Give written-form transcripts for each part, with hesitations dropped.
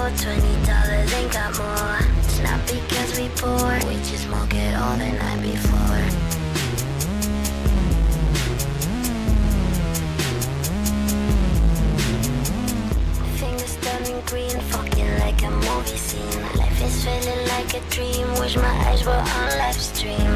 $20 ain't got more. It's not because we poor, we just smoke it all the night before. Fingers turning green, fucking like a movie scene. Life is feeling like a dream, wish my eyes were on live stream.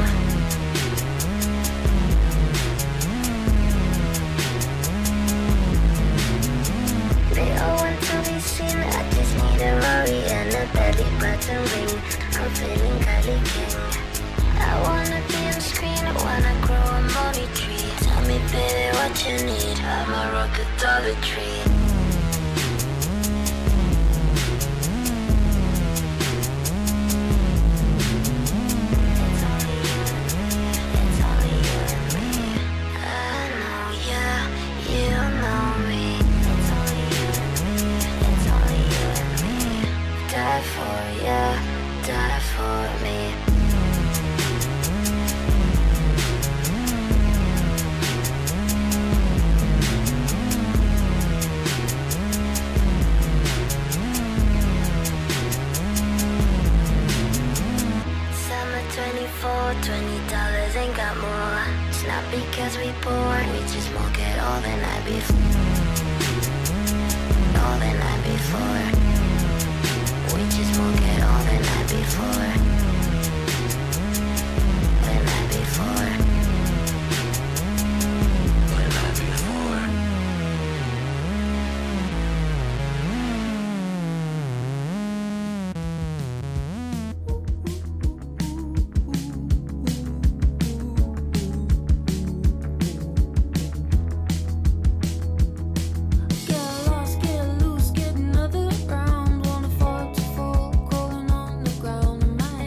They all want to be seen, I just need a Rory and a belly button ring. I'm feeling Kylie King. I wanna be on screen, I wanna grow a money tree. Tell me baby what you need, I'ma rock a Dollar Tree. $20 ain't got more. It's not because we poor, we just smoke it all the night before. All the night before. We just smoke it all the night before. The night before. The night before. Get loose, get another round. Wanna fall to fall, crawling on the ground. My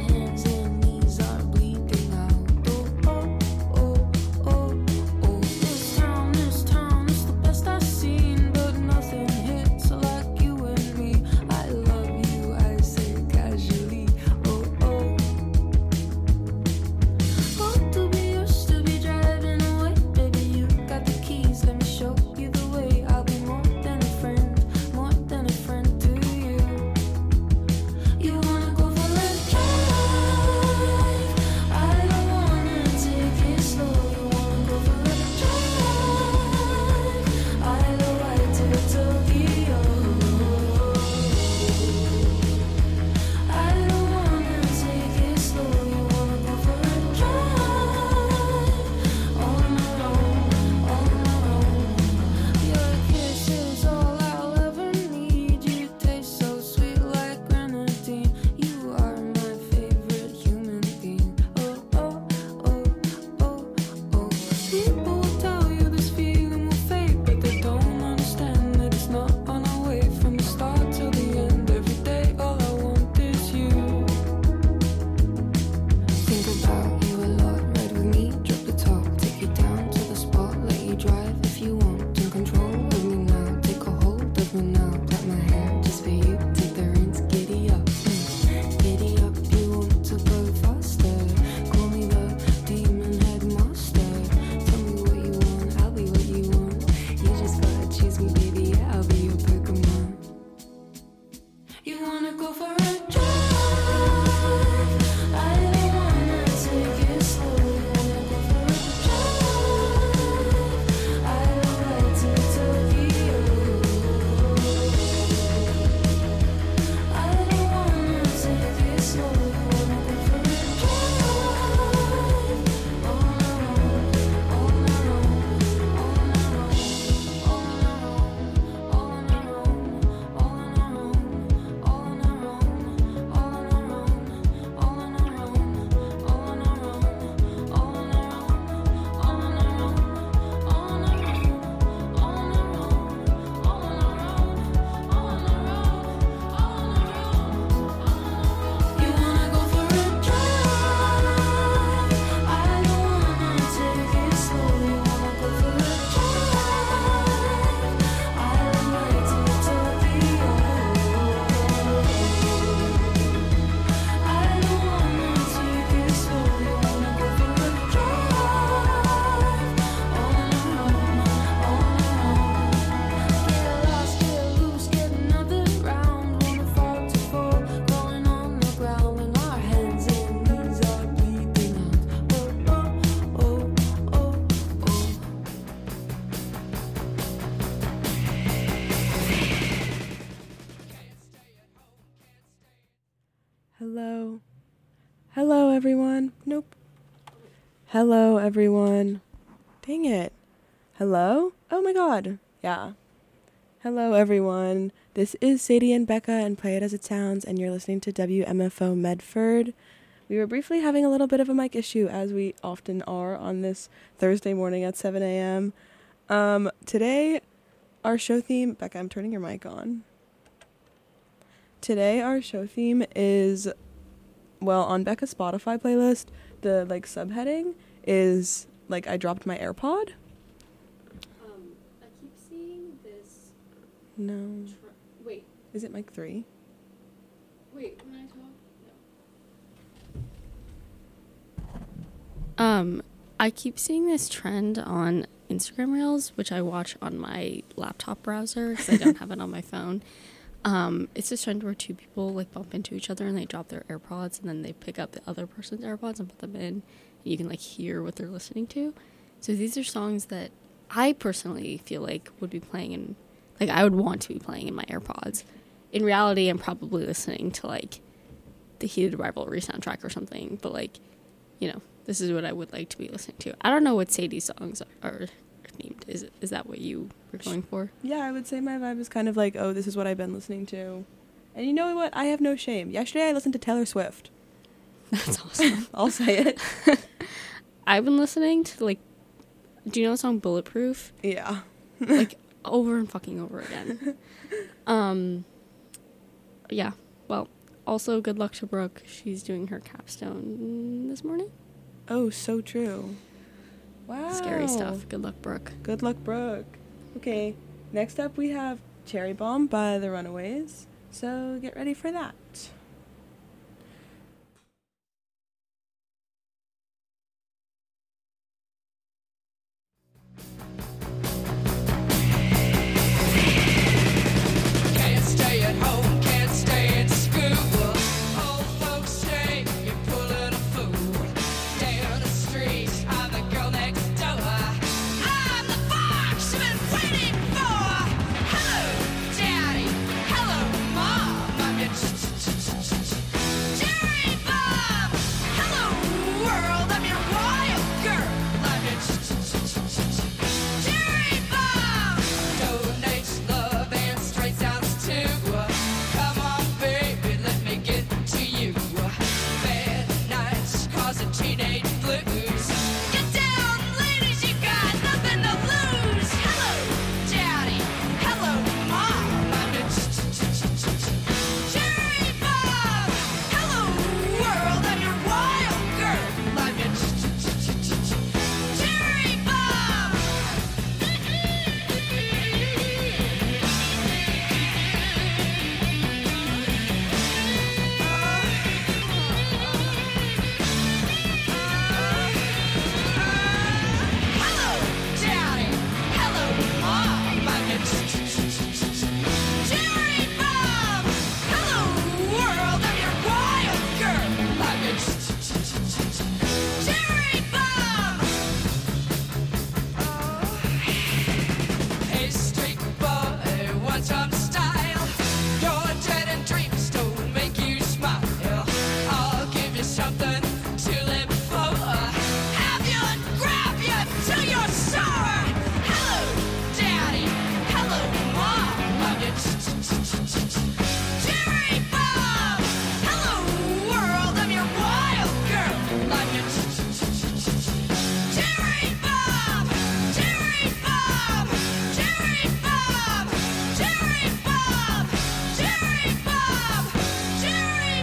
everyone. Nope. Hello, everyone. Dang it. Hello? Oh my god. Yeah. Hello, everyone. This is Sadie and Becca and Play It As It Sounds, and you're listening to WMFO Medford. We were briefly having a little bit of a mic issue, as we often are on this Thursday morning at 7 a.m. Today, our show theme... Becca, I'm turning your mic on. Today, our show theme is... Well, on Becca's Spotify playlist, the, subheading is, I dropped my AirPod. I keep seeing this... No. Wait. Is it mic 3? Wait, when I talk? No. I keep seeing this trend on Instagram Reels, which I watch on my laptop browser because I don't have it on my phone. It's this trend where two people bump into each other and they drop their AirPods and then they pick up the other person's AirPods and put them in. And you can hear what they're listening to. So these are songs that I personally feel would be playing in, I would want to be playing in my AirPods. In reality, I'm probably listening to the Heated Rivalry soundtrack or something. But this is what I would like to be listening to. I don't know what Sadie's songs are themed. Is that what you were going for? Yeah, I would say my vibe is kind of oh, this is what I've been listening to. And you know what? I have no shame. Yesterday I listened to Taylor Swift. That's awesome. I'll say it. I've been listening to do you know the song Bulletproof? Yeah. Over and fucking over again. Yeah. Well, also good luck to Brooke. She's doing her capstone this morning. Oh, so true. Wow. Scary stuff. Good luck, Brooke. Good luck, Brooke. Okay, next up we have Cherry Bomb by The Runaways. So get ready for that. Can't stay at home, can't stay at school. Old folks say you're pulling a fool. Down the street, I'm the girl next door. I'm the fox you've been waiting for. Hello, Daddy. Hello, Mom. I'm your Cherry Bomb. Hello, world. I'm your wild girl. I'm your Cherry Bomb. Donate love and straight sounds too. Come on, baby, let me get to you. Bad nights causing teenage blues. Get down, ladies, you got nothing to lose. Hello, Daddy. Hello, Mom. I'm your Cherry Bomb. Hello, world. I'm your wild girl. I'm your Cherry Bomb. Hello, Daddy. Hello, Mom. I'm your Cherry Bomb. Hello, world. I'm your wild girl. I'm your Cherry Bomb. Hey, street boy, what's up style? Your dead end dreams don't make you smile. I'll give you something to live for. Have you and grab you till you're sore. Hello, Daddy. Hello, Mom. I'm your Cherry Bomb. Hello, world. I'm your wild girl. I'm your Cherry Bomb. Cherry Bomb. Cherry Bomb. Cherry Bomb. Cherry Bomb. Cherry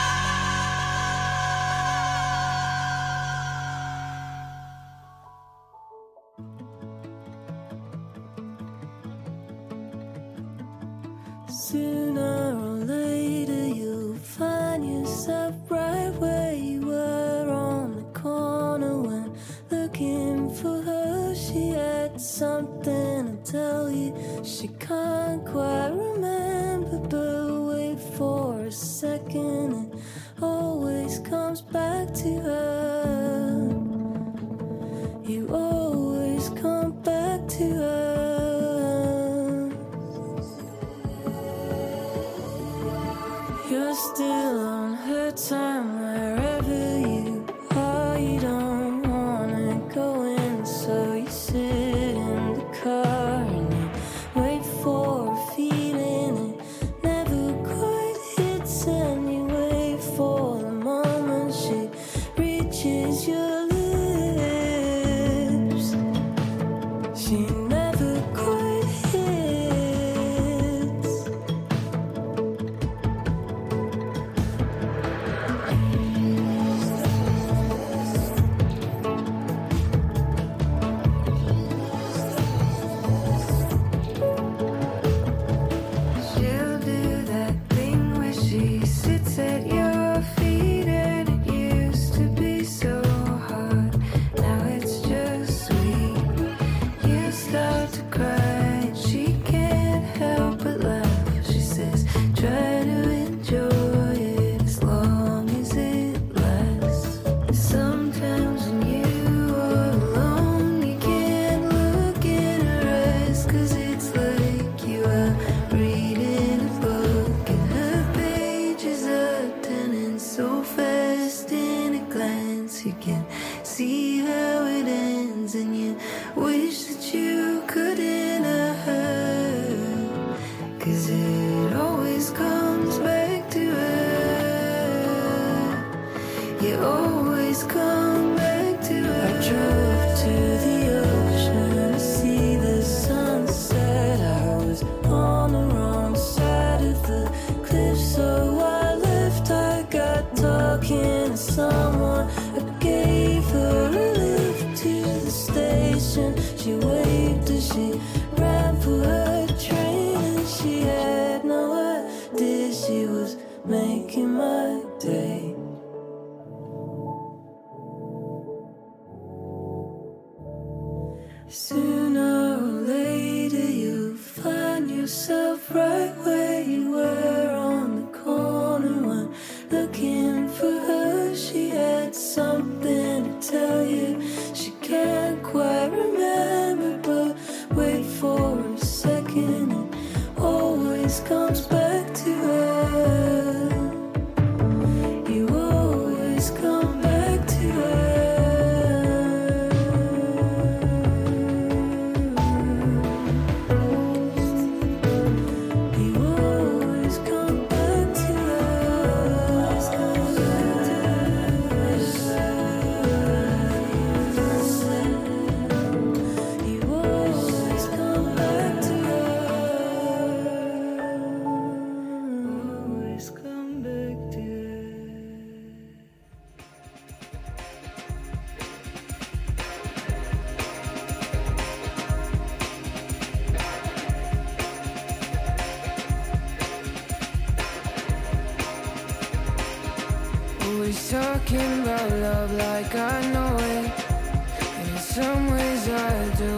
Sooner or later you'll find yourself right where you were on the corner when looking for her. She had something to tell you she can't quite remember, but wait for a second, it always comes back to her. You always come back to her. You're still on her time wherever you she never quite hits. She'll do that thing where she sits at your feet, and it used to be so hard. Now it's just sweet. You start to cry, and she can't help but laugh. She says, try to enjoy it as long as it lasts. Sometimes when you are alone, you can't look in her eyes, 'cause it's like you are reading a book, and her pages are turning so fast in a glance. You can see how it ends, and you wish that you could enter her, 'cause it always comes back to her. You always come back to her. I drove to the ocean to see the sunset. I was on the wrong side of the cliff, so I left. I got talking to someone. I gave her a lift to the station. She waved as she ran for her train, and she had no idea she was making my day. Sooner or later you'll find yourself right where you were on the corner when looking for her. She had something to tell you. She can't quite remember, but wait for a second, it always comes back to her. You always come back to her. You always come back to her. You always come back to her. Always come back to her. Always talking about love like I know it, and in some ways I do.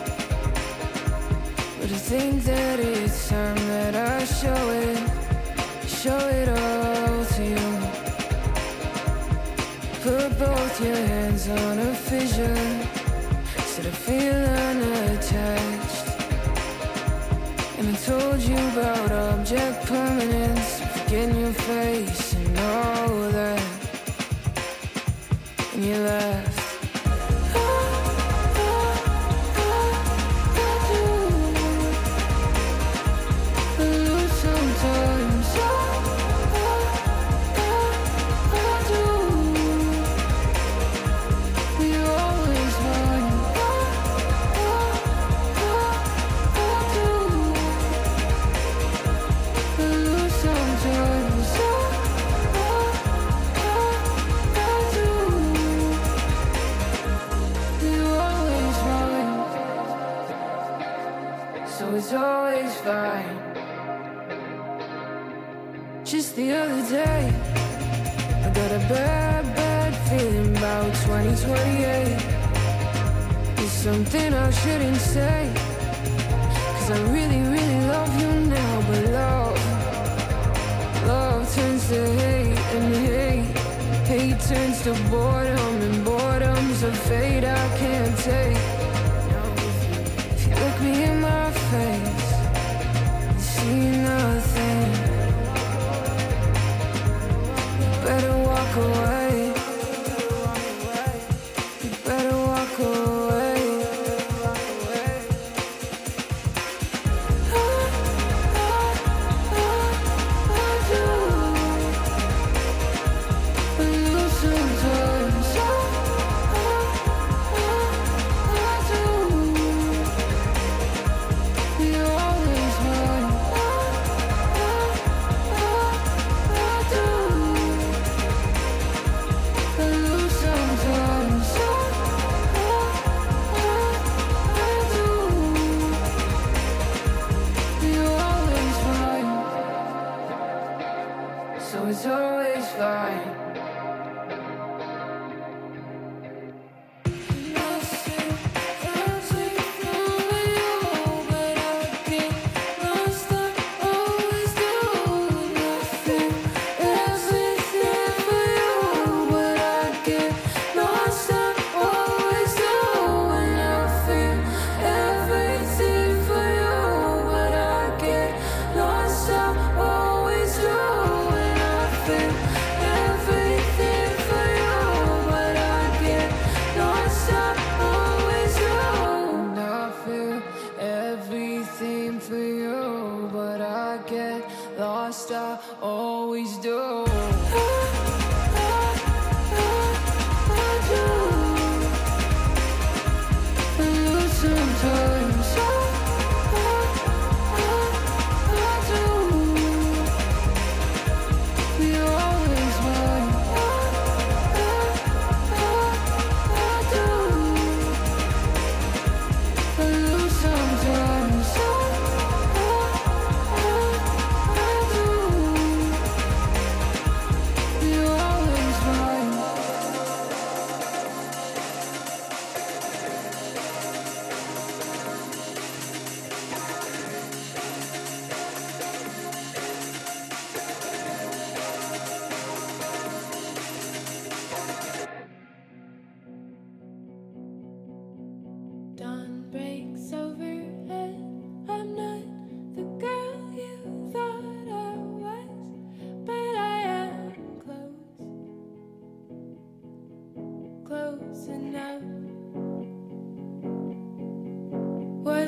But I think that it's time that I show it all to you. Put both your hands on a fissure, so to feel unattached. And I told you about object permanence, forgetting your face and all that. And you laughed. I lose sometimes. I do. We always won. I do. I lose sometimes. I do. We always won. So it's always fine. Just the other day, I got a bad feeling about 2028. It's something I shouldn't say, 'cause I really love you now. But love turns to hate, and hate turns to boredom, and boredom's a fate I can't take. If you look me in my face, you see nothing. Better walk away. You better walk away. I do. I lose sometimes. I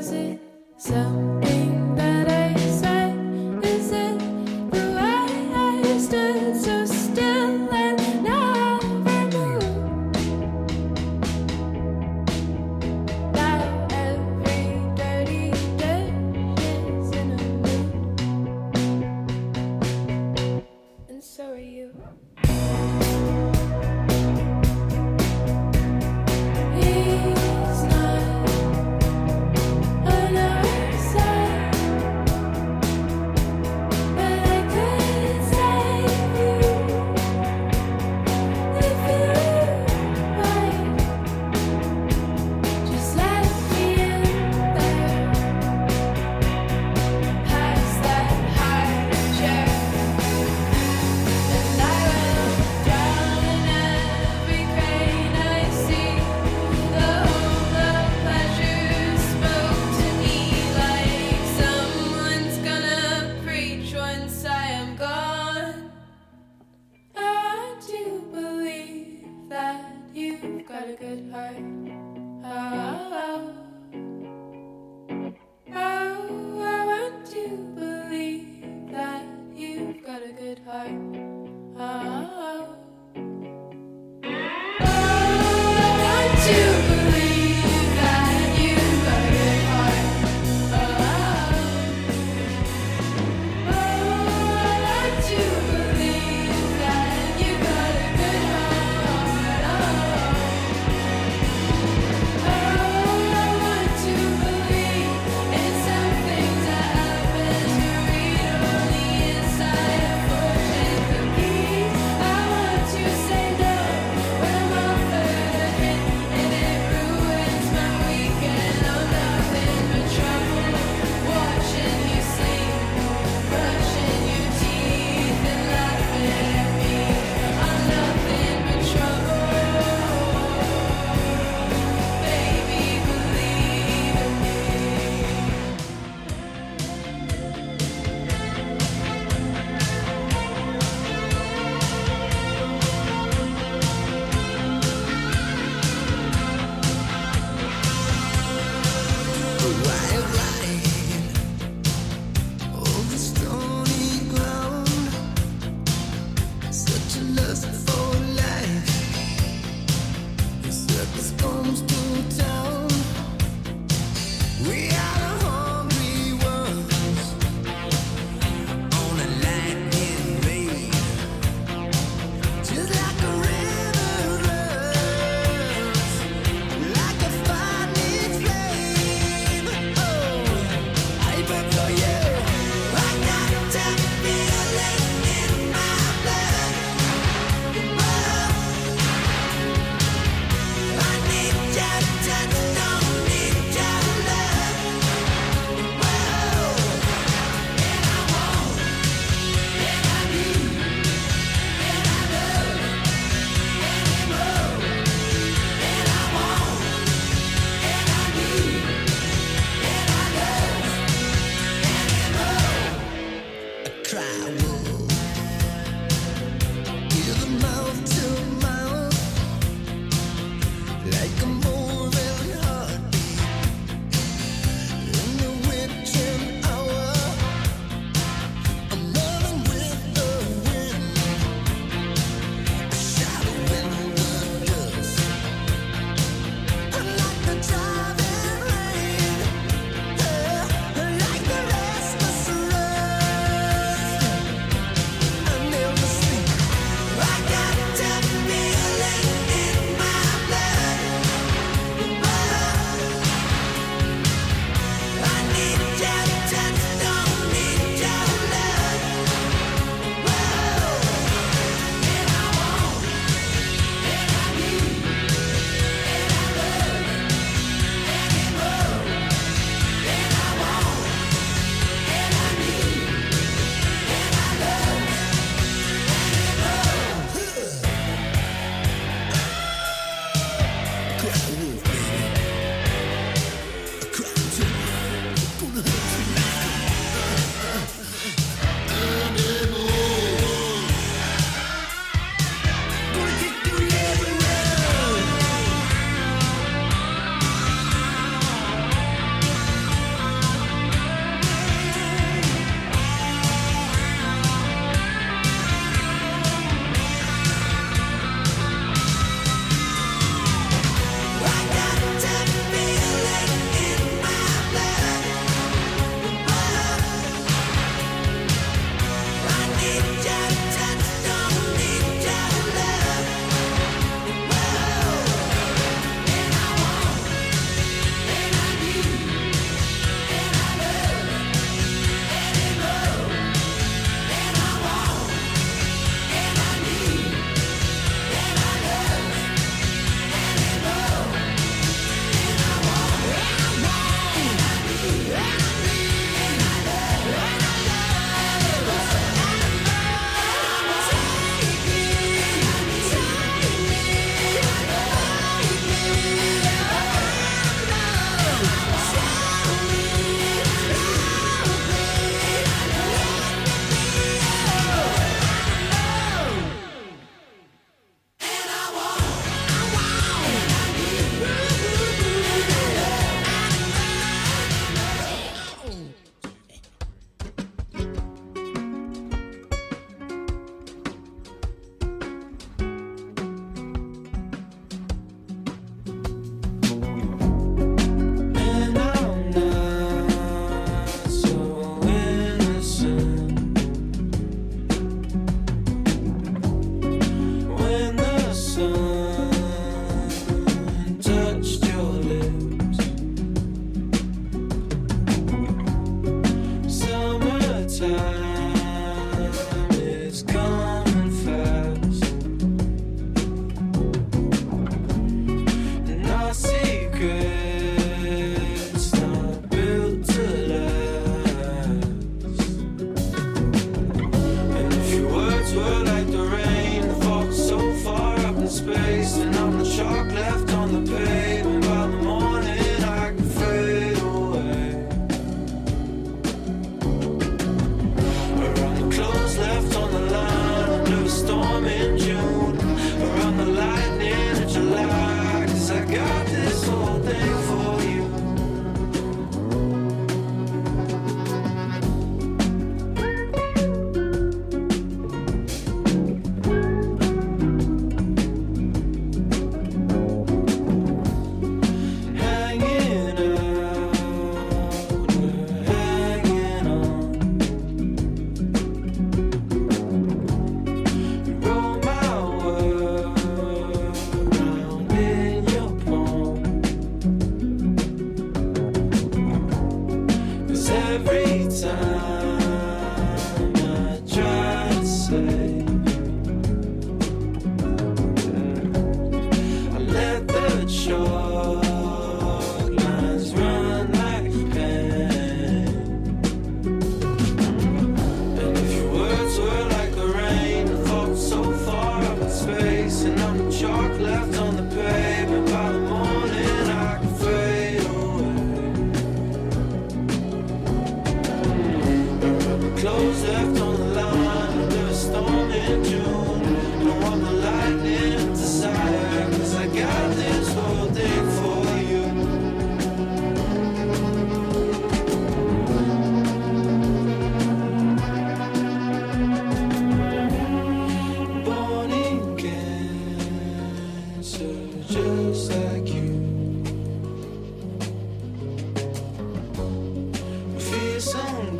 Was it something that I said? Is it the way I stood so still and never moved? Now every dirty dish is in a mood, and so are you. He's not on our side, but I could save you if you like. Just let me in there, past that high chair, and I will drown in every crane I see. The whole of pleasure spoke to me like someone's gonna preach once I am gone. I want to believe that you've got a good heart. Oh, I want to believe that you've got a good heart. Oh, I want to believe that you've got a good heart. Oh, I want to believe that you've got a good heart. I want to believe in some things that happen to read only inside a fortune cookies. I want to say no when I'm offered a hint and it ruins my weekend. I'm nothing but trouble, watching you sleep, brushing your teeth and laughing at me. I'm nothing but trouble, baby, believe in me. Over stony ground, such a lust for life. The circus comes to town. We are the hungry ones on a lightning raid, just like a river runs, like a fire needs flame. Oh. every time I try to say, I let the chalk lines run like a pen. And if your words were like the rain, the thoughts so far up in space, and I'm the chalk left on the pavement. By the morning I can fade away. Clothes left on the line under a storm in June. Don't want the lightning desire, 'cause I got this whole thing for you. Born in cancer, just like you. Fearsome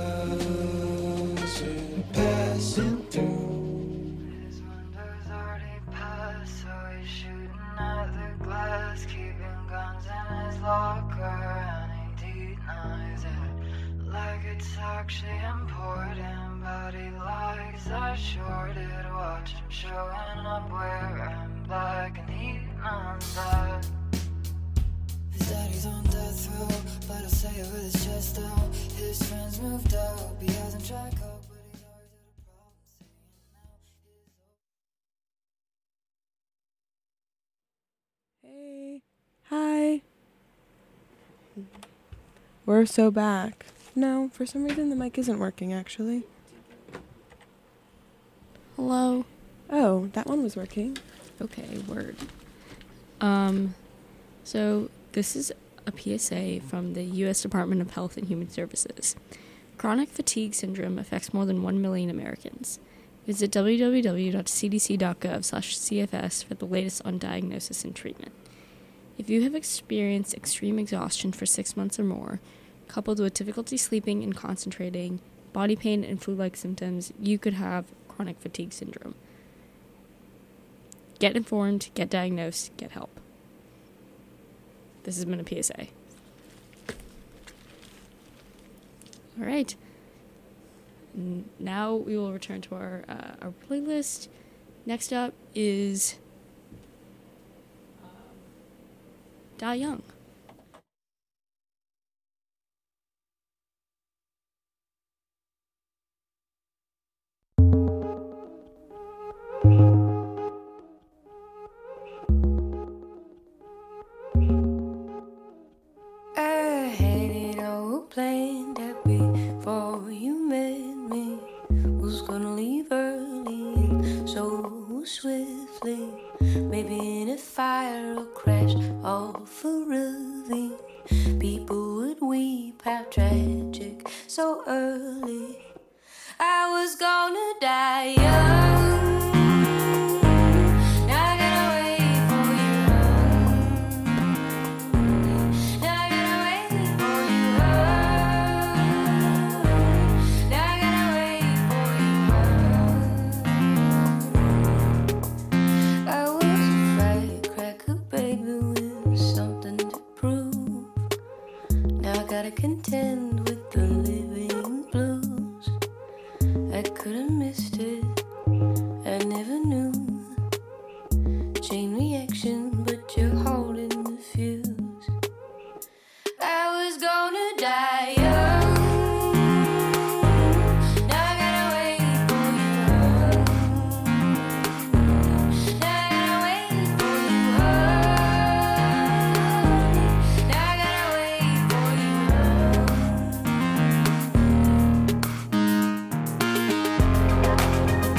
cause we're passing through. His windows already passed, so he's shooting at the glass, keeping guns in his locker, and he denies it like it's actually important. But he likes that shorted watch him showing up wearing black, and he knows that his daddy's on death row, but he'll say it with his chest out. His friends moved out, he hasn't tried coke, but he's always had a problem saying now. Hey. Hi. We're so back. No, for some reason the mic isn't working actually. Hello. Oh, that one was working. Okay, word. So this is a PSA from the U.S. Department of Health and Human Services. Chronic fatigue syndrome affects more than 1 million Americans. Visit www.cdc.gov/CFS for the latest on diagnosis and treatment. If you have experienced extreme exhaustion for 6 months or more, coupled with difficulty sleeping and concentrating, body pain, and flu-like symptoms, you could have chronic fatigue syndrome. Get informed, get diagnosed, get help. This has been a PSA. All right. Now we will return to our playlist. Next up is Da Young. I hated all planned that before you met me was gonna leave early and so swiftly. Maybe in a fire or crash off a ravine, people would weep, how tragic, so early. I was gonna die young. Now I gotta wait for you home. Now I gotta wait for you home. Now I gotta wait for you home. I was a firecracker baby with something to prove. Now I gotta contend with the living blues. I could've missed it, I never knew. Chain reaction, but you're holding the fuse. I was gonna die young. Now I gotta wait for you home. Now I gotta wait for you home. Now I gotta wait for you home.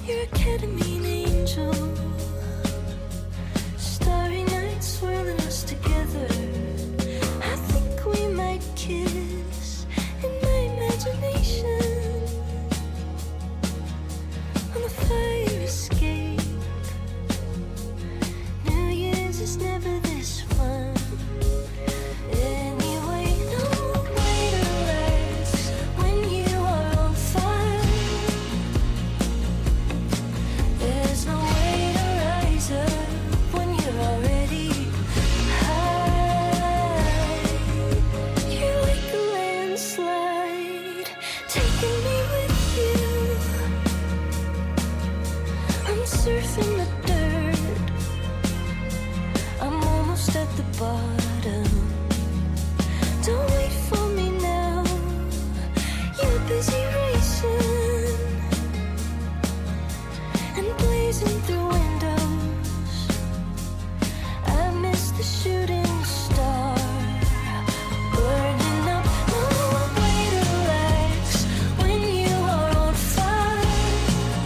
You're a ketamine angel. Starry night swirling us together. I think we might kiss in my imagination on the fire escape. New Year's is never this fun. Anyway, no way to relax when you are on fire. There's no way to rise up when you're already high. You're like a landslide, taking me with you. I'm surfing the dirt. I'm almost at the bottom. Don't wait for me now. You're busy racing and blazing through windows. I miss the shooting star burning up. No way to relax when you are on fire.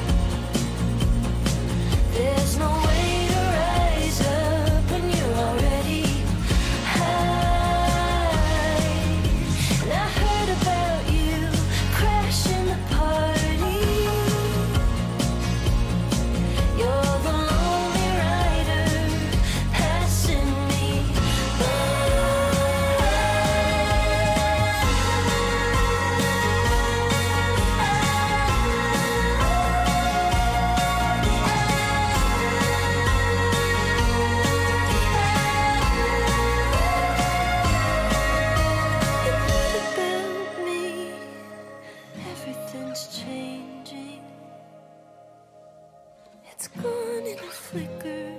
There's no way to rise up when you're already high. And I heard about you crashing the party. You're the lonely rider passing me You heard about me. Everything's changing. It's gone in a flicker.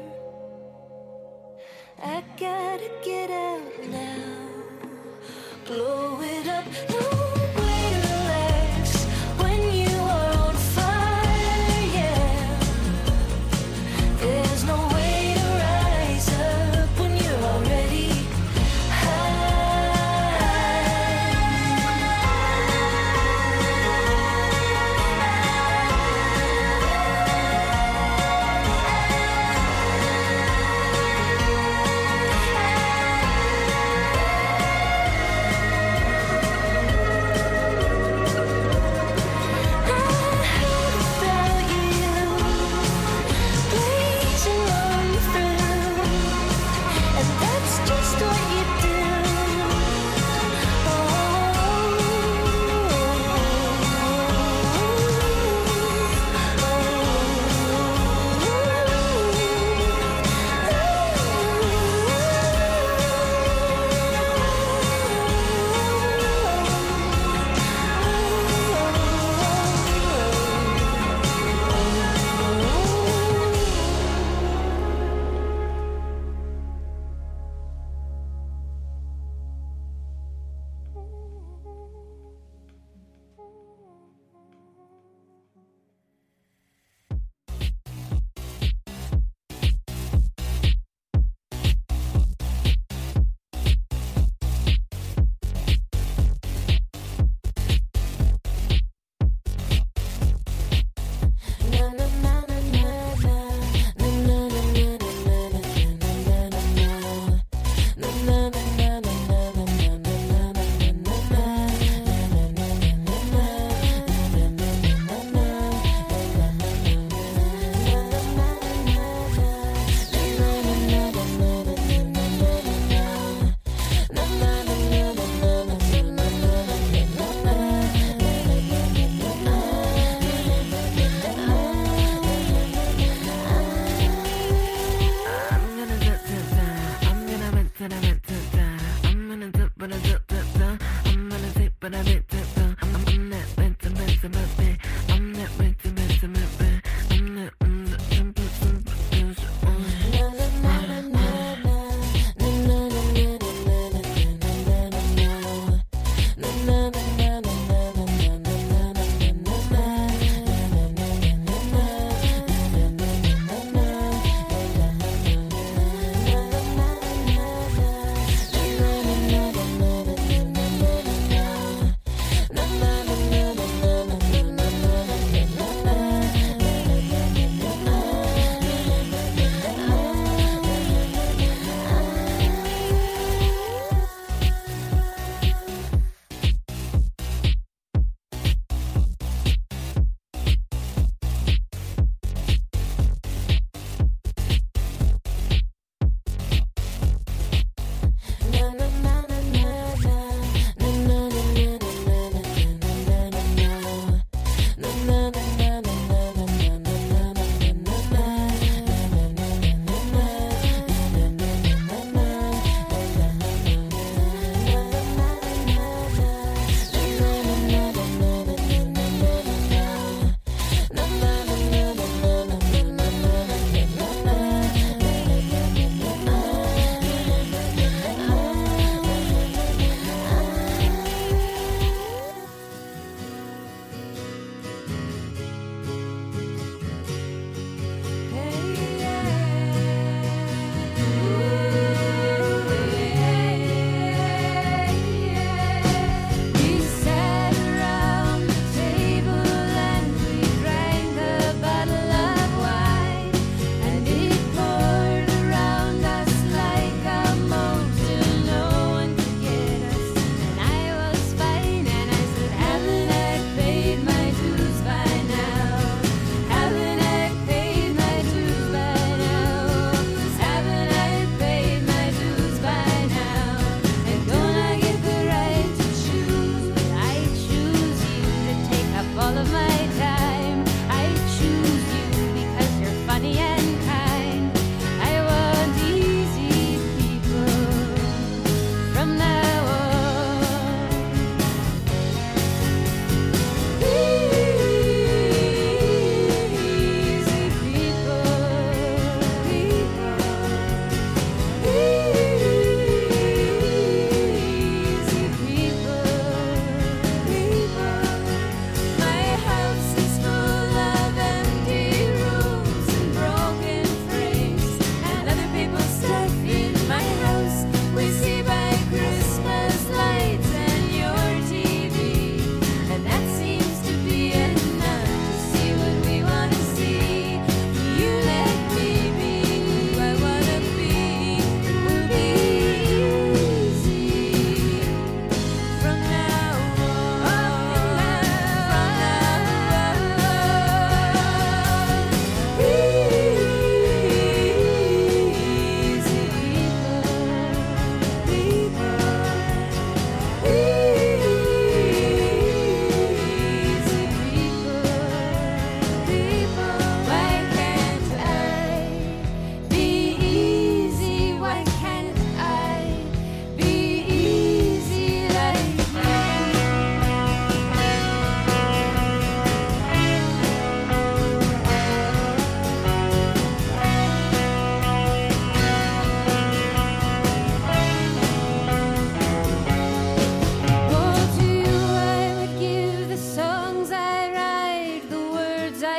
I gotta get out now. Blow it up. No way to relax when you are on fire. Yeah. There's no way to rise up when you're already high.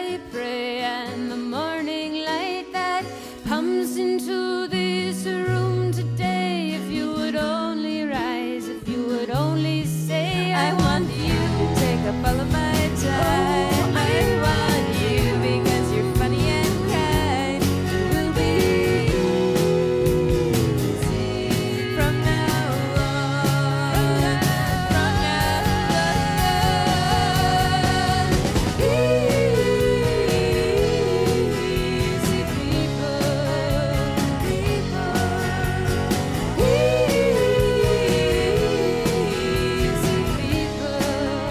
I pray, and the morning light that comes into this room today. If you would only rise, if you would only say, I want you to take up all of my time. I want you because you're funny and kind. It will be easy from now on. From now on. Easy people, people. Easy people,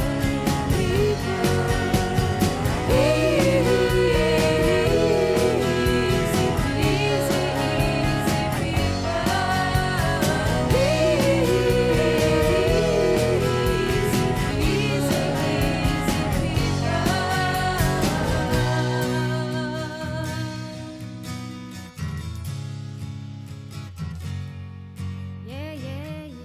yeah, yeah, yeah.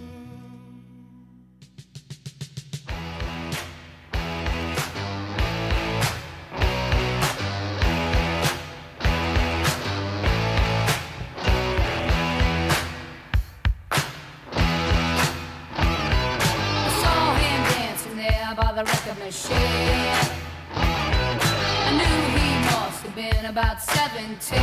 I saw him dancing there by the record machine. I knew he must have been about 17.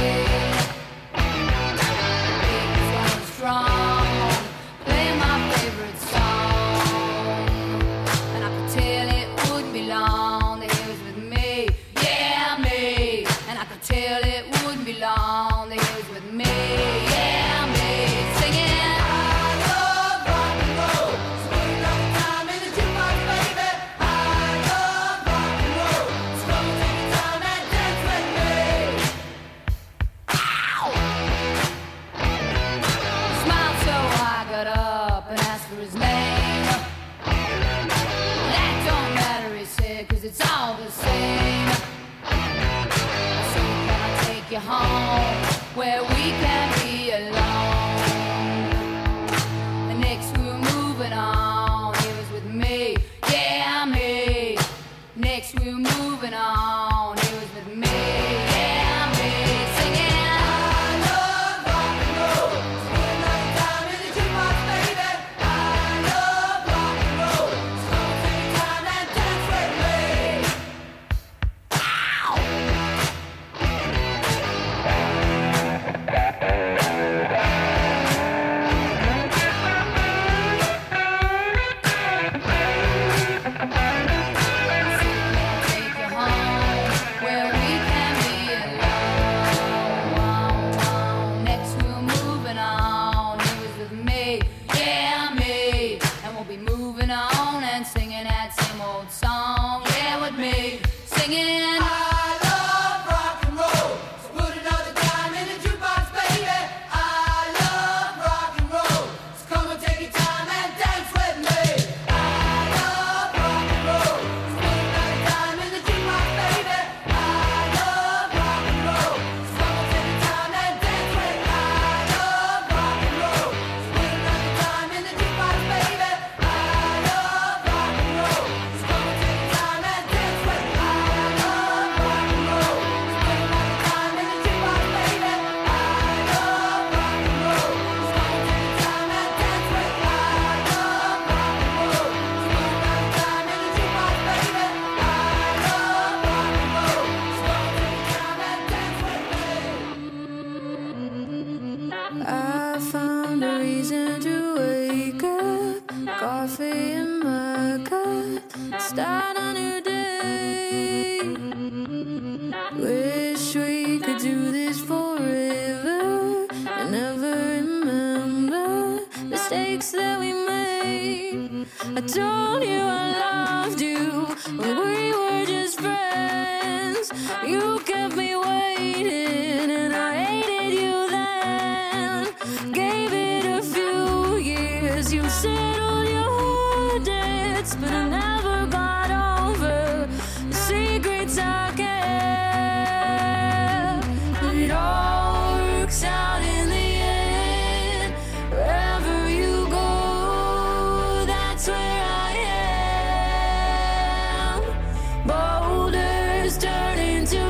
He was going strong, playing my favorite song. And I could tell it wouldn't be long that he was with me, yeah, me. And I could tell it wouldn't be long that he was with me, yeah, me. Singing, I love rock and roll. So put another time in the jukebox, baby. I love rock and roll. So come and take your time and dance with me. Ow! Smiled so I got up and asked for his name. That don't matter, he said, 'cause it's all the same. So can I take you home where we can be alone? And next we were moving on. He was with me, yeah, me. Next we were moving on. He was with me, yeah, me. Singing, I love rock and roll. So put another time in the jukebox, baby. I love rock and roll. So come and take your time and dance with me. Ow! Take you home where we can be alone. Next we're moving on. He was with me, yeah, me. And we'll be moving on and singing that same old song, yeah, with me. Singing, I love rock and roll. So put another time in the jukebox, baby. I love rock and roll. So come and take your time and dance with me. I love rock and roll. So put another time in the jukebox, baby. I love rock and roll. So come and take your time and dance with me. I love rock and roll. So put another time in the jukebox, baby. I love rock and roll. So come and take your time and dance with me. I love rock and roll. So put another time in the jukebox, baby. I love rock and roll. So come and take your time and dance with me. I love rock and roll. So put another time in the jukebox, baby. I love rock and roll. So come and take your time and dance with me. I found a reason to wake up, coffee in my cup, start a new day. Wish we could do this forever and never remember mistakes that we made. I told you I loved you when we were just friends. You kept me waiting and I hated you then. Gave it a few years, you settled your debts, but I never got over the secrets I kept. But it all works out in the end. Wherever you go, that's where I am. Boulders turn into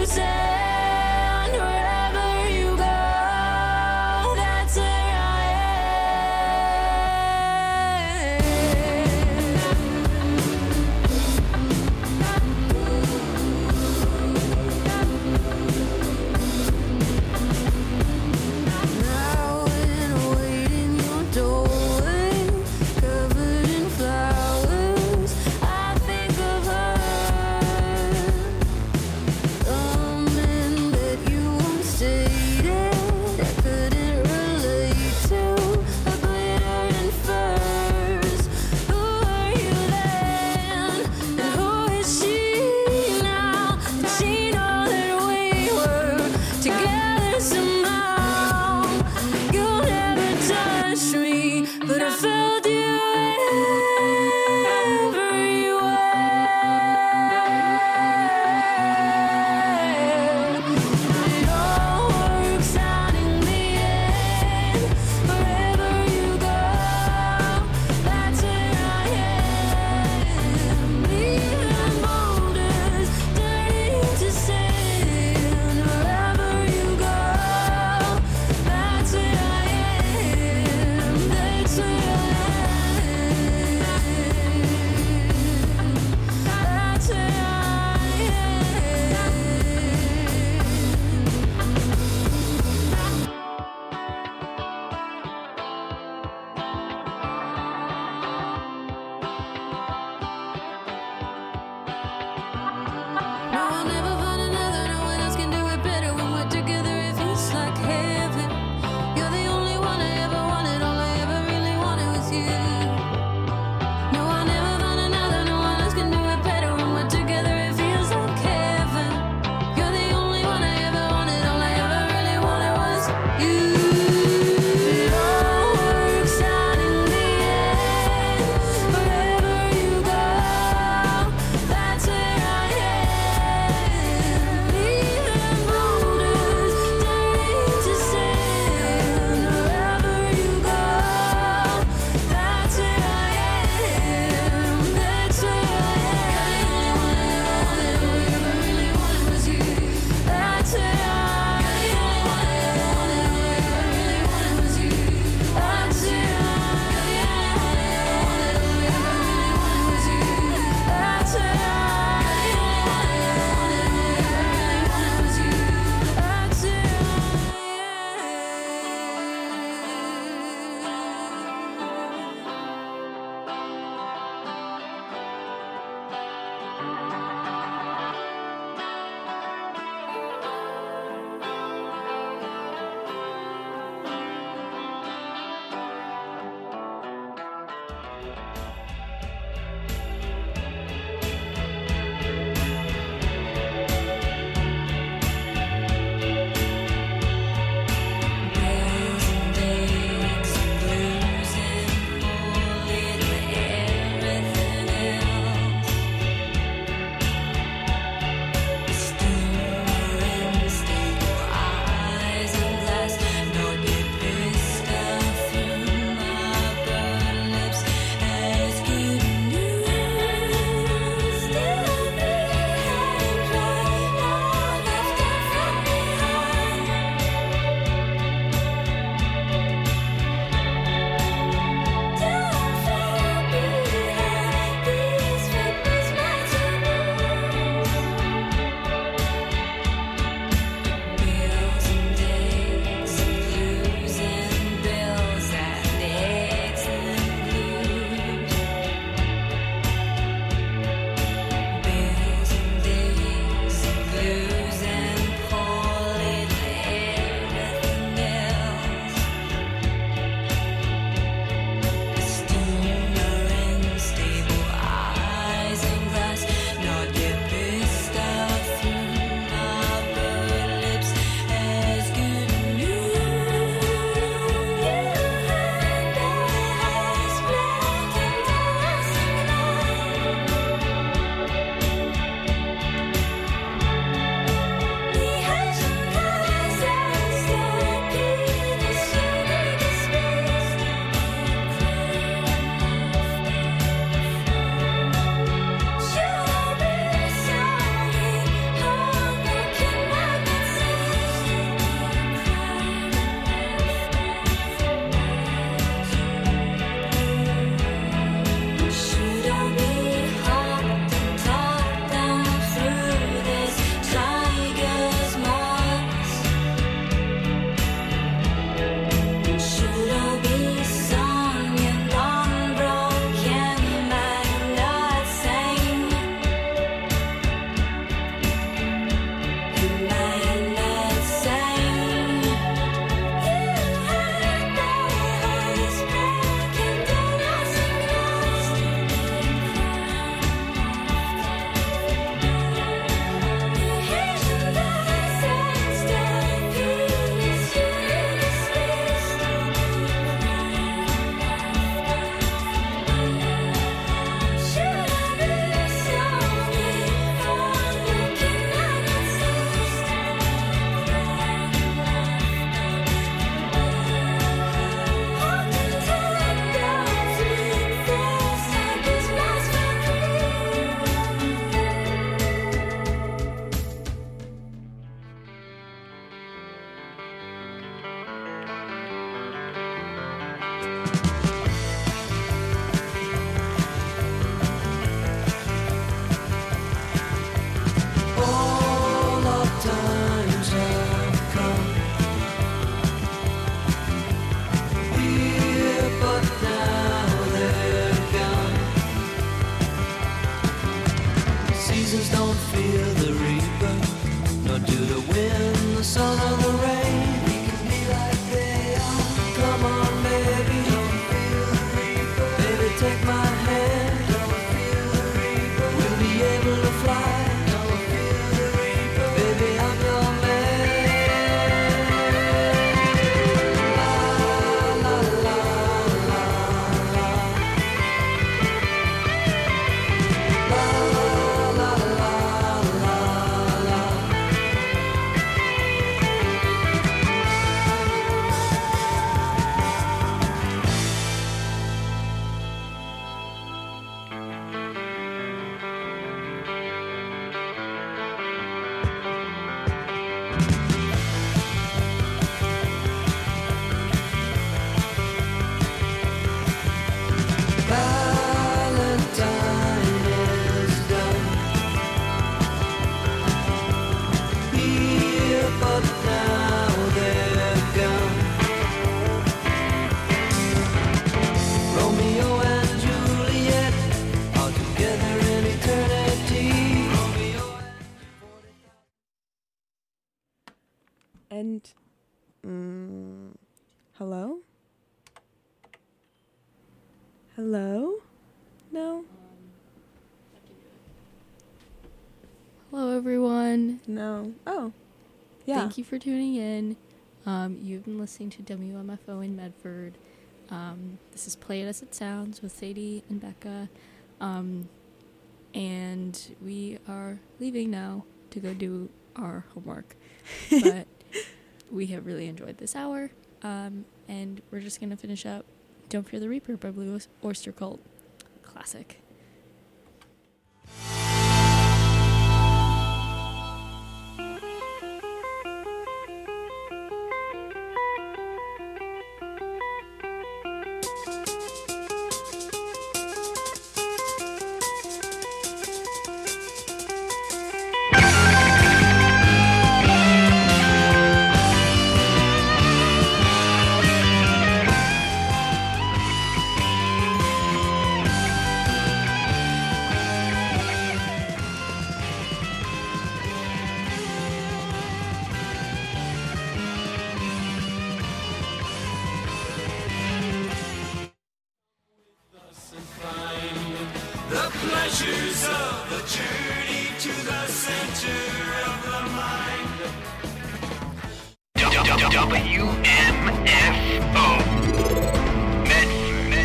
To the wind, the sun, or the rain, we can be like they are. Come on, baby, don't feel the reaper. Baby, take my hand, don't feel the reaper. We'll be able to fly, don't feel the reaper. Baby, I'm your man. La la la la la. La la la la la. Valentine is done here, but now they're gone. Romeo and Juliet are together in eternity. Romeo And hello? Hello? No? Hello, everyone. No. Oh. Yeah. Thank you for tuning in. You've been listening to WMFO in Medford. This is Play It As It Sounds with Sadie and Becca. And we are leaving now to go do our homework. But we have really enjoyed this hour. And we're just going to finish up Don't Fear the Reaper by Blue Oyster Cult. Classic. the pleasures of the journey to the center of the mind. WMFO. Medford.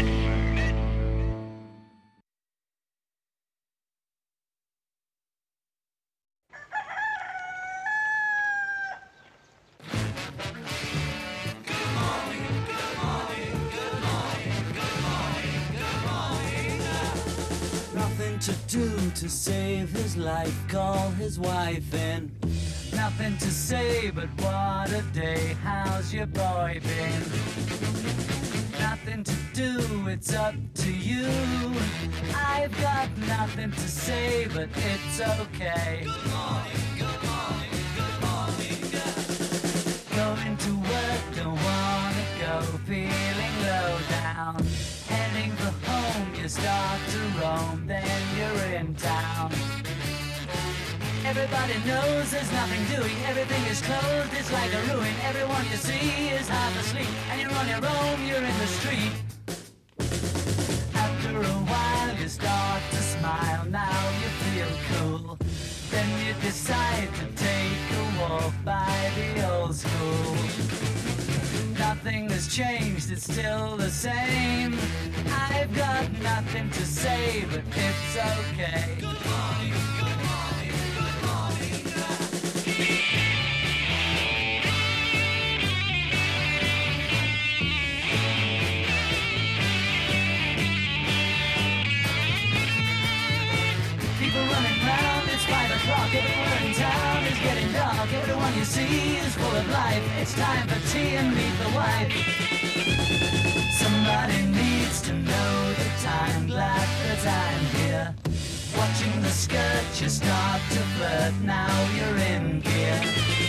Nothing to do to save his life, call his wife in. Nothing to say but what a day, how's your boy been? Nothing to do, it's up to you. I've got nothing to say but it's okay. Good morning, good morning, good morning. Going to work, don't wanna go, feeling low down. Heading for home, you start to roam, then you're in town. Everybody knows there's nothing doing, everything is closed, it's like a ruin. Everyone you see is half asleep, and you're on your own, you're in the street. After a while you start to smile, now you feel cool. Then you decide to take a walk by the old school. Nothing has changed, it's still the same. I've got nothing to say, but it's okay. Good morning, good morning, good morning. People running round, it's 5 o'clock, everywhere in town is getting dark. Everyone you see is full of life, it's time for tea and meet the wife. Somebody needs to know the time, glad that I'm here. Watching the skirt, you start to flirt, now you're in gear.